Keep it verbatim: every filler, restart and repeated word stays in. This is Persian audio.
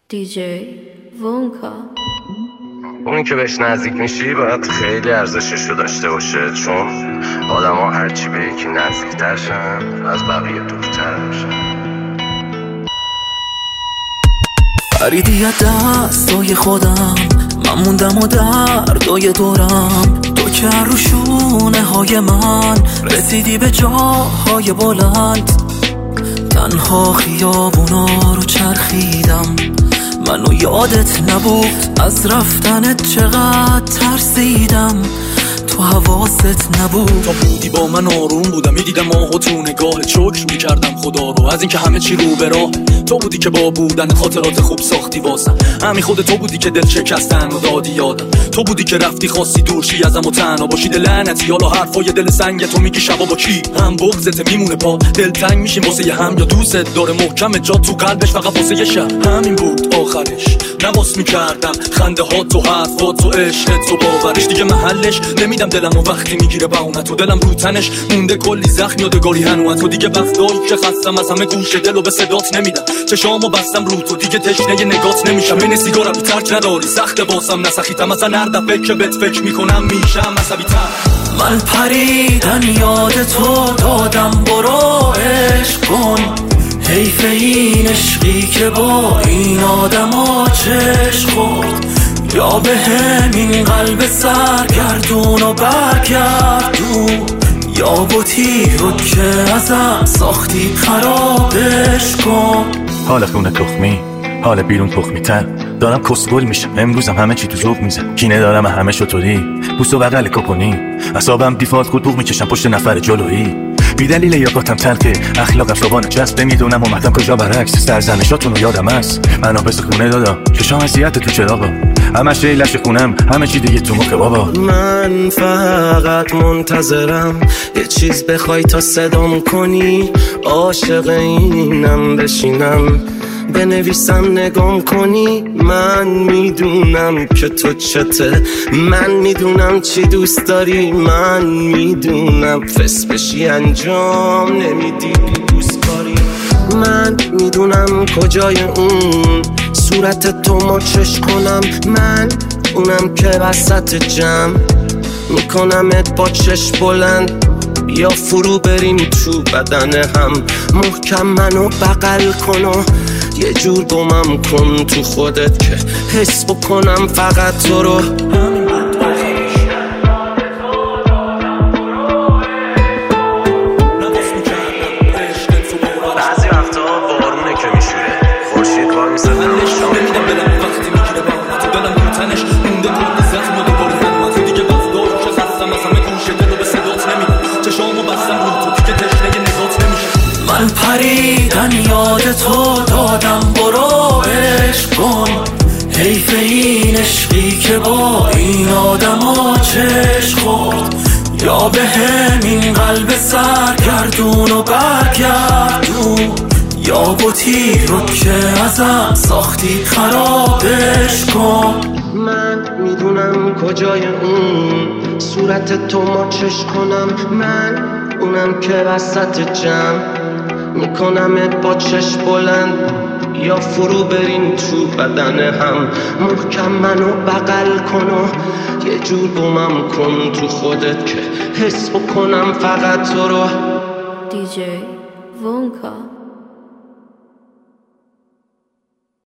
دیجی وونکا. اونی که بهش نزدیک میشی باید خیلی ارزشش رو داشته باشه، چون آدم ها هرچی به یکی نزدیکتر شن از بقیه دورتر میشن. فریدی دستای خودم، من موندم و دردای دورم، تو که رو شونه های من رسیدی به جاهای بلند. تنها خیابونا رو چرخیدم، منو یادت نبود، از رفتنت چقدر ترسیدم، تو حواست نبود. تا بودی با من آروم بودم، میدیدم ماهو تو نگاهت، شکر میکردم خدا رو از اینکه همه چی رو به راه. تو بودی که با بودن خاطرات خوب ساختی واسم، همین خود تو بودی که دل شکستن و دادی یادم. تو بودی که رفتی خواستی دورشی ازم و تنها باشی، دل لعنتی حالا حرفای دل سنگ تو میگی شبا با کی هم بغضت میمونه پا، دل تنگ میشیم واسه یه هم، یا دوست داره محکم جا تو قلبش فقط واسه یه شب. همین بود آخرش، نواس میکردم خنده ها تو حرفات تو عشقت تو باورش، دیگه محلش نمیدم دلم و وقتی میگیره بهونه تو دلم رو تنش مونده کلی زخم یادگاری هنوز. تو دیگه وقتایی که خستم از همه گوش دل و به صدات نمیدم، چشامو بستم رو تو دیگه تشنه نگات نمیشم. این سیگارم بی ترک نداری، سخته واسم نسخیتم اصلا هر دفعه که بهت فکر میکنم میشم عصبی تر. من پریدن یاد تو دادم برو عشق کن، حیف این عشقی که با این آدم ها چشم خورد، یا به همین قلب سرگردون و برگردون، یا بوتی رو که ازم ساختی خرابش کن. حال خونه تخمی، حال بیرون تخمی تر، دارم کسگل میشم امروزم، همه چی تو ذوق میزن، کینه دارم همه شطوری بوس و بغل کپونی، اصابم دیفالت خود بوق میکشم پشت نفر جلویی، بی دلیل یاقاتم تلخه، اخلاقم شبانه چسب، نمیدونم اومدم کجا برعکس، سرزنشاتون رو یادم هست، منو پس خونه دادا چشام اذیت تو چراغا، همه شیلش خونم، همه چی دیگه تو مخه بابا. من فقط منتظرم یه چیز بخوای تا صدام کنی، عاشق اینم بشینم بنویسم نگام کنی. من میدونم که تو چته، من میدونم چی دوست داری، من میدونم فس بشی انجام نمیدی بی دوست کاری. من میدونم کجای اون صورت تو ماچش کنم، من اونم که وسط جمع میکنمت با چش بلند، یا فرو بریم تو بدن هم، محکم منو بغل کن و یه جور گمم کن تو خودت که حس بکنم فقط تو رو. بعضی وقتا بارونه که میشوره، خورشید وای میسه تماشا نمیدم دلم وقتی میگیره بهونه، تو دلم رو تنش مونده کلی زخم یادگاری هنوز. تو دیگه وقتایی که خستم از همه گوش دل و به صدات نمیدم، چشامو بستم رو تو دیگه تشنه نگات نمیشم. من پریدن یاد تو دادم برو عشق کن، حیف این عشقی که با این آدم ها چشم خورد، یا به همین قلب سرگردون و برگردون، یا بوتی رو که ازم ساختی خرابش کن. من میدونم کجای اون صورت تو ماچش کنم، من اونم که وسط جمع میکنمت با چش بلند، یا فرو برین تو بدن هم، محکم منو بغل کن و یه جور گمم کن تو خودت که حس بکنم فقط تو رو. دیجی وونکا.